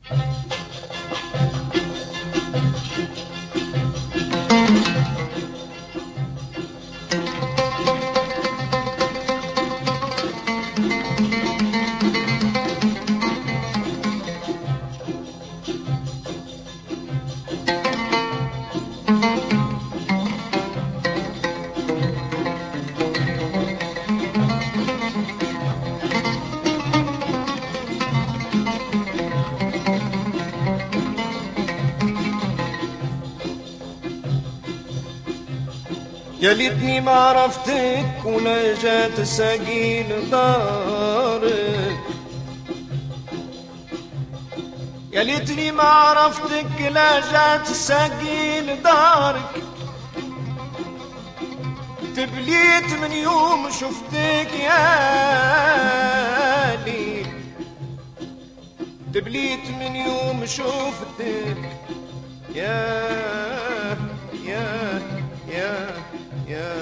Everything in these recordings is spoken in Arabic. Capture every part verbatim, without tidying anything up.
يا ليتني ما عرفتك ولا جات ساقين دارك، يا ليتني ما عرفتك لا جات ساقين دارك. تبليت من يوم شفتك يا ليل، تبليت من يوم شفتك يا يا يا يا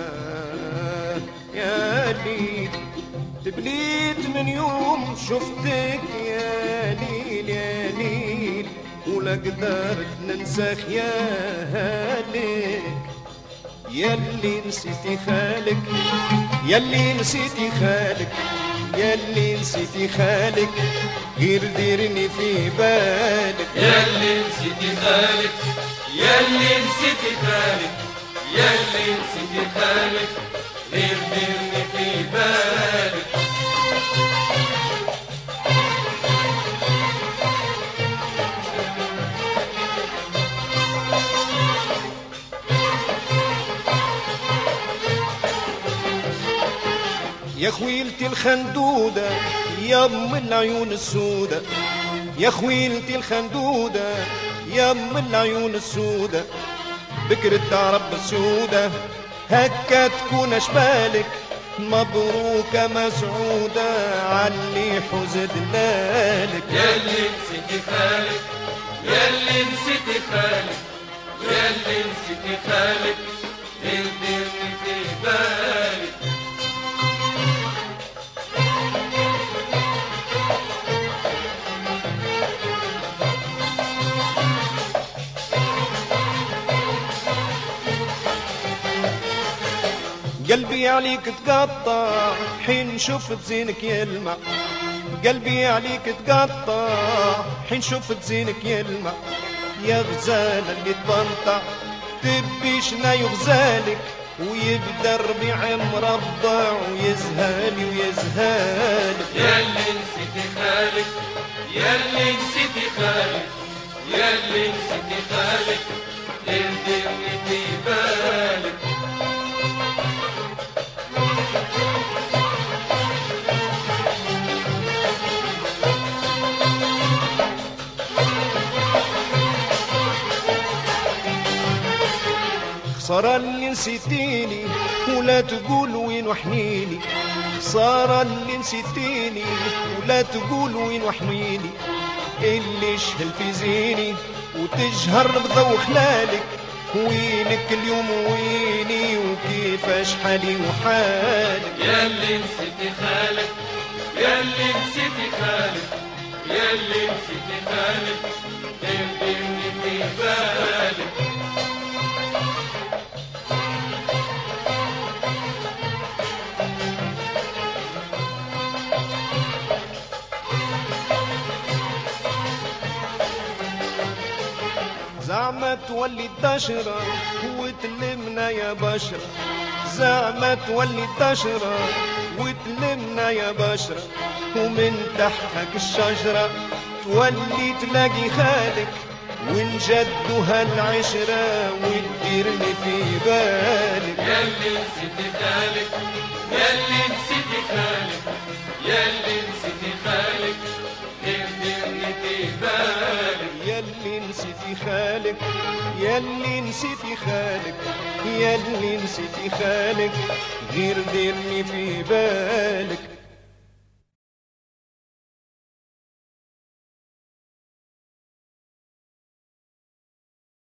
يا ليل، تبليت من يوم شفتك يا ليل يا ليل، ولا قدرت ننساك يا هالك. ياللي نسيتي خالك، ياللي نسيتي خالك، ياللي نسيتي خالك، غير ديرني في بالك. ياللي نسيتي خالك، ياللي نسيتي خالك، ياللي نسيتي خالك، غير ديرني في بالك. يا خويلتي الخندودة يا ام العيون السودة، يا خويلتي الخندودة يا ام العيون السودة، بكرة رب السودة هكا تكون اشبالك، مبروكة مسعودة علي حزن لالك. ياللي نسيتي خالك، ياللي نسيتي خالك، ياللي نسيتي خالك، غير ديرني في بالك. قلبي عليك تقطع حين شفت زينك يلمع، قلبي عليك تقطع حين شفت زينك يلمع، يا غزالة اللي تبنطع تبيشنا يغزالك، ويبدا الربيع مربع ويزهالي ويزهالك. ياللي نسيتي خالك، ياللي نسيتي خالك، ياللي نسيتي خالك، غير ديرني في بالك. خسارة اللي نسيتيني ولا تقول وين وحنيني، خسارة اللي نسيتيني ولا تقول وين وحنيني، اللي شهل في زيني وتجهر بضو خلالك، وينك اليوم ويني وكيفاش حالي وحالك. ياللي نسيتي خالك، ياللي نسيتي خالك، ياللي نسيتي خالك، غير ديرني في بالك. زعما تولي الدشرة وتلمنا يا بشرة، زعما تولي الدشرة وتلمنا يا بشرة، ومن تحتك الشجرة تولي تلاقي خالك، ونجدو هالعشرة وتديرني في بالك. ياللي نسيتي خالك، ياللي نسيتي خالك، ياللي نسيتي خالك، غير ديرني في بالك. ياللي نسيتي خالك، ياللي نسيتي خالك، ياللي نسيتي خالك، غير ديرني في بالك.